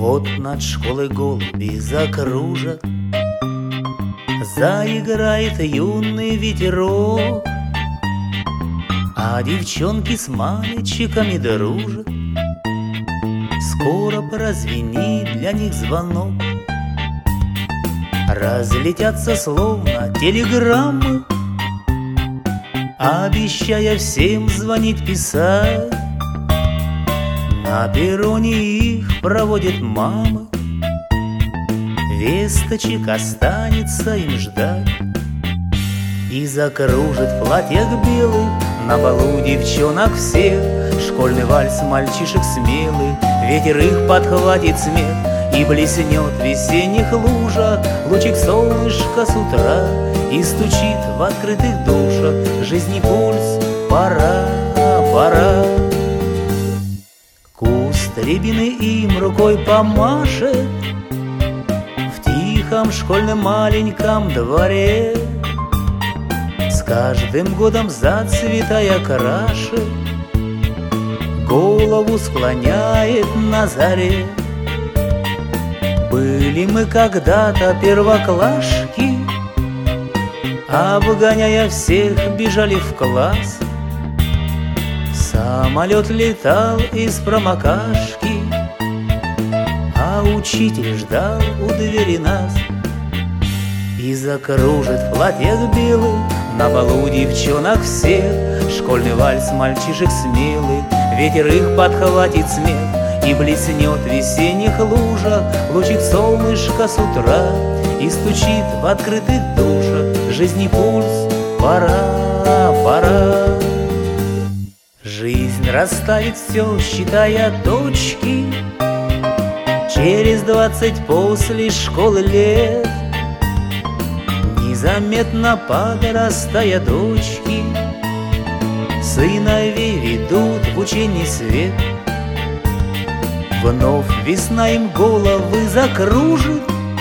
Вот над школой голуби закружат, заиграет юный ветерок, а девчонки с мальчиками дружат. Скоро прозвенит для них звонок, разлетятся словно телеграммы, обещая всем звонить, писать. На перроне их проводит мама, весточек останется им ждать. И закружит в платьях белых на балу девчонок всех школьный вальс мальчишек смелых. Ветер их подхватит смех, и блеснет в весенних лужах лучик солнышка с утра, и стучит в открытых душах жизни пульс. Пора, пора. Куст рябины им рукой помашет в тихом школьном маленьком дворе, с каждым годом зацветая краше, голову склоняет на заре. Были мы когда-то первоклашки, обгоняя всех бежали в класс. Самолет летал из промокашки, а учитель ждал у двери нас. И закружит в платьях белых на балу девчонок всех школьный вальс мальчишек смелых. Ветер их подхватит смех, и блеснет в весенних лужах лучик солнышка с утра, и стучит в открытых душах жизни пульс. Пора, пора. Жизнь расставит все, считая точки, через 20 после школы лет. Незаметно подрастая дочки сыновей ведут в учений свет. Вновь весна им головы закружит,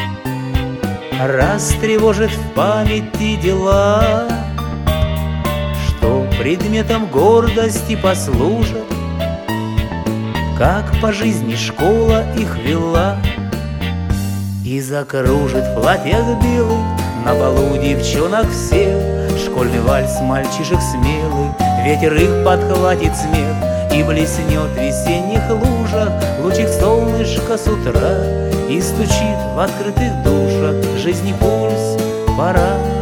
растревожит в памяти дела, что предметом гордости послужат, как по жизни школа их вела. И закружит в платьях белых на балу девчонок всех школьный вальс мальчишек смелых. Ветер их подхватит смех, и блеснет в весенних лужах лучик солнышка с утра, и стучит в открытых душах жизни пульс. Пора,